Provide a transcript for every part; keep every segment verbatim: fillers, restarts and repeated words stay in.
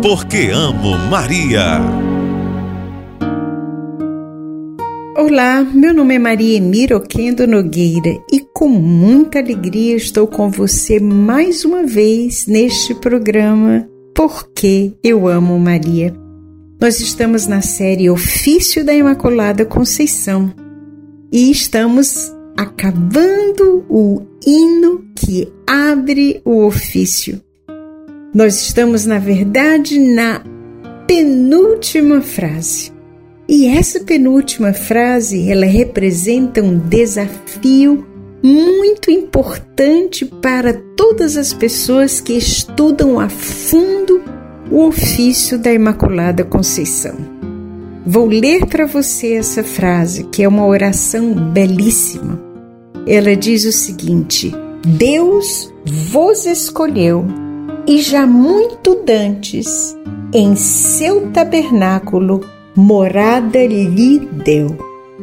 Porque Amo Maria. Olá, meu nome é Maria Emira Oquendo Nogueira e com muita alegria estou com você mais uma vez neste programa Porque Eu Amo Maria. Nós estamos na série Ofício da Imaculada Conceição e estamos acabando o hino que abre o ofício. Nós estamos, na verdade, na penúltima frase. E essa penúltima frase, ela representa um desafio muito importante para todas as pessoas que estudam a fundo o ofício da Imaculada Conceição. Vou ler para você essa frase, que é uma oração belíssima. Ela diz o seguinte: Deus vos escolheu e já muito dantes em seu tabernáculo morada lhe deu.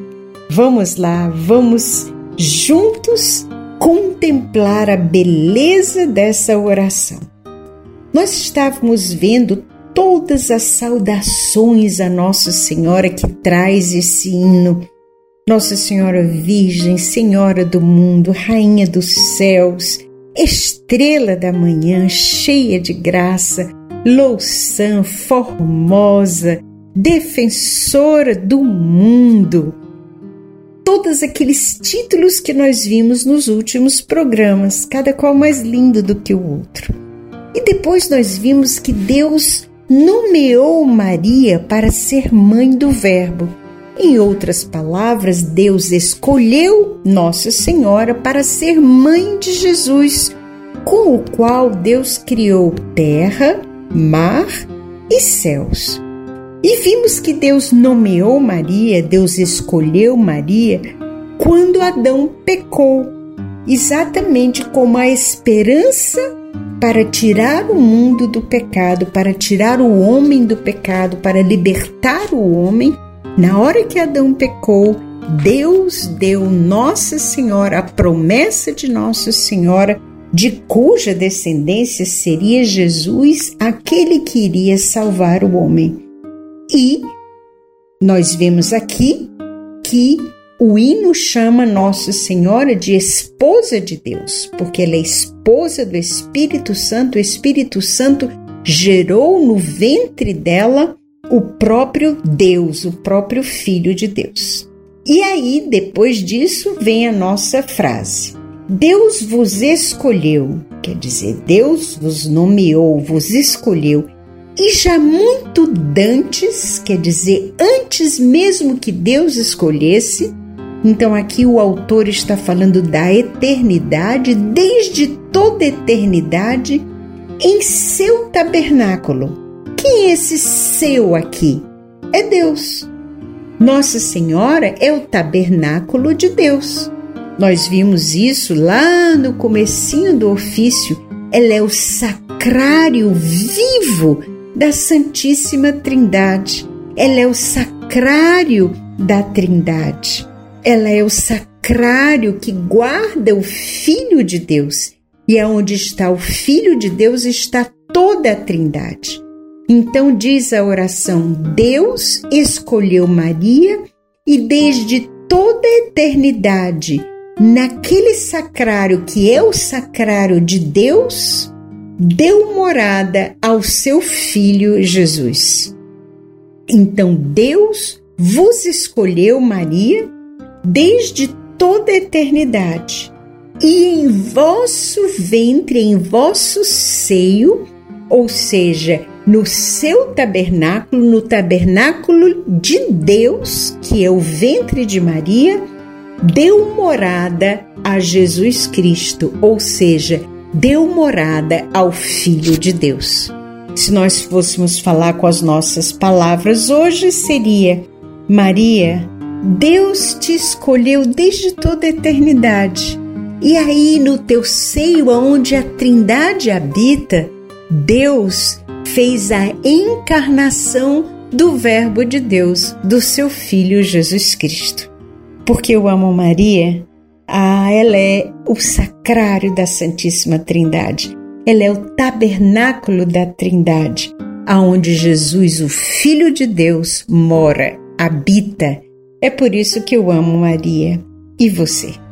Vamos lá, vamos juntos contemplar a beleza dessa oração. Nós estávamos vendo todas as saudações a Nossa Senhora que traz esse hino. Nossa Senhora Virgem, Senhora do mundo, Rainha dos céus, Estrela da manhã, cheia de graça, louçã, formosa, defensora do mundo. Todos aqueles títulos que nós vimos nos últimos programas, cada qual mais lindo do que o outro. E depois nós vimos que Deus nomeou Maria para ser mãe do Verbo. Em outras palavras, Deus escolheu Nossa Senhora para ser mãe de Jesus, com o qual Deus criou terra, mar e céus. E vimos que Deus nomeou Maria, Deus escolheu Maria quando Adão pecou, exatamente como a esperança para tirar o mundo do pecado, para tirar o homem do pecado, para libertar o homem. Na hora que Adão pecou, Deus deu Nossa Senhora, a promessa de Nossa Senhora, de cuja descendência seria Jesus, aquele que iria salvar o homem. E nós vemos aqui que o hino chama Nossa Senhora de esposa de Deus, porque ela é esposa do Espírito Santo. O Espírito Santo gerou no ventre dela o próprio Deus, o próprio Filho de Deus. E aí, depois disso, vem a nossa frase. Deus vos escolheu, quer dizer, Deus vos nomeou, vos escolheu, e já muito dantes, quer dizer, antes mesmo que Deus escolhesse. Então aqui o autor está falando da eternidade, desde toda a eternidade, em seu tabernáculo. Quem é esse seu aqui? É Deus. Nossa Senhora é o tabernáculo de Deus. Nós vimos isso lá no comecinho do ofício. Ela é o sacrário vivo da Santíssima Trindade. Ela é o sacrário da Trindade. Ela é o sacrário que guarda o Filho de Deus. E aonde está o Filho de Deus está toda a Trindade. Então diz a oração: Deus escolheu Maria e desde toda a eternidade, naquele sacrário que é o sacrário de Deus, deu morada ao seu Filho Jesus. Então Deus vos escolheu, Maria, desde toda a eternidade, e em vosso ventre, em vosso seio, ou seja, no seu tabernáculo, no tabernáculo de Deus, que é o ventre de Maria, deu morada a Jesus Cristo, ou seja, deu morada ao Filho de Deus. Se nós fôssemos falar com as nossas palavras hoje, seria: Maria, Deus te escolheu desde toda a eternidade. E aí no teu seio, onde a Trindade habita, Deus fez a encarnação do Verbo de Deus, do seu Filho Jesus Cristo. Porque eu amo Maria, ah, ela é o sacrário da Santíssima Trindade. Ela é o tabernáculo da Trindade. aonde Jesus, o Filho de Deus, mora, habita. É por isso que eu amo Maria. E você?